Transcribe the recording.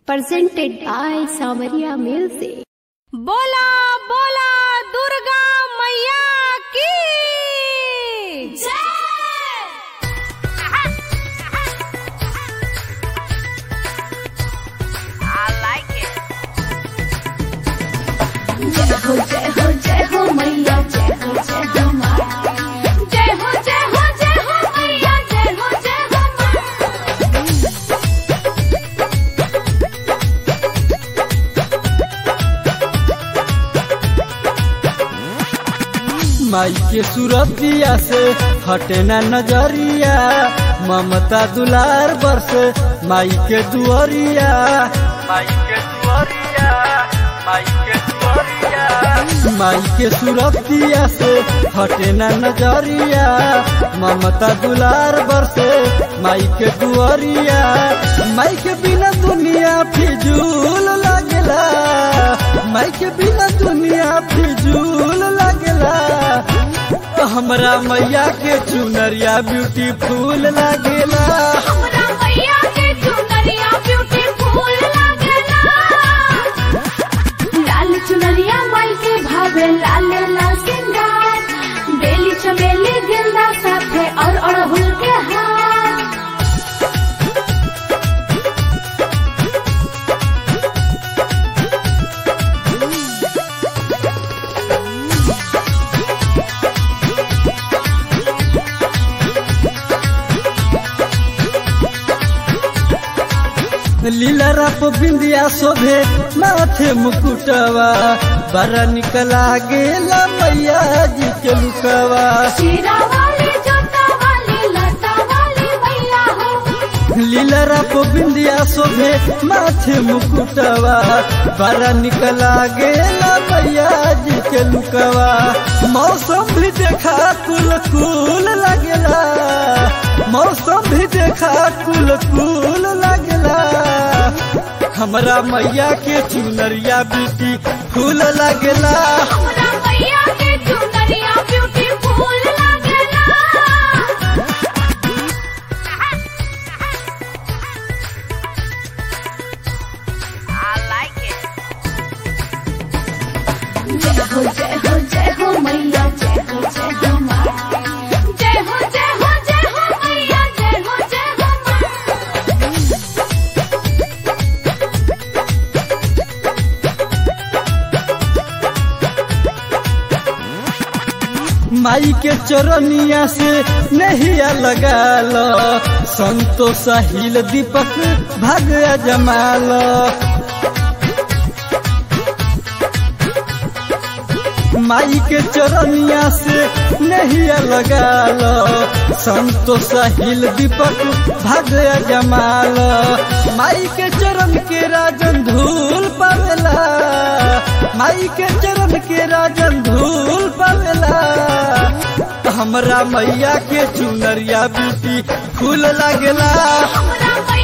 presented by Samaria Music. बोला बोला दुर्गा मैया की जय हो मैया, जय हो माँ, जय हो मैया, जय हो माई के सूरतिया से हटे ना नजरिया, ममता दुलार बरसे माई के दुआरिया, माई के दुआरिया, माई के दुआरिया। माई के सूरतिया से हटे ना नजरिया, ममता दुलार बरसे माई के दुआरिया। माई के बिना दुनिया फिजूल लगेला, माई के बिना दुनिया फिजूल लगेला। हमरा मैया के चुनरिया ब्यूटीफुल लागेला, हमरा मैया के चुनरिया ब्यूटीफुल लागेला। लाल चुनरिया माई के भावे लाल लाल सिंगार, बेली चमेली गेंदा साथे और अड़हुल के हार। लीला रप बिंदिया शोभे माथे मुकुटवा, बड़ा निकला गेला मैया जी के लुकवा। शीरा वाली जोता वाली लता वाली मैया हो, लीला रप बिंदिया शोभे माथे मुकुटवा, बड़ा निकला गेला मैया जी के लुकवा। मौसम भी देखा कुल कुल लगेला, मौसम भी देखा कुल कुल लगेला। हमरा मैया के चुनरिया ब्यूटीफुल लगेला, हमरा मैया के चुनरिया ब्यूटीफुल लागेला। जय हो मैया, जय हो माँ, जय हो मैया, जय हो माई के चरनिया से नहिया लगाल, संतोष साहिल दीपक भाग्य जमाल। माई के चरनिया से नहिया लगाल, संतोष साहिल दीपक भाग्य जमाल। माई के चरण के राजन धूल पावेला, माई के चरण के राजन धूल पावेला। हमरा मैया के चुनरिया ब्यूटीफुल लागेला, हमरा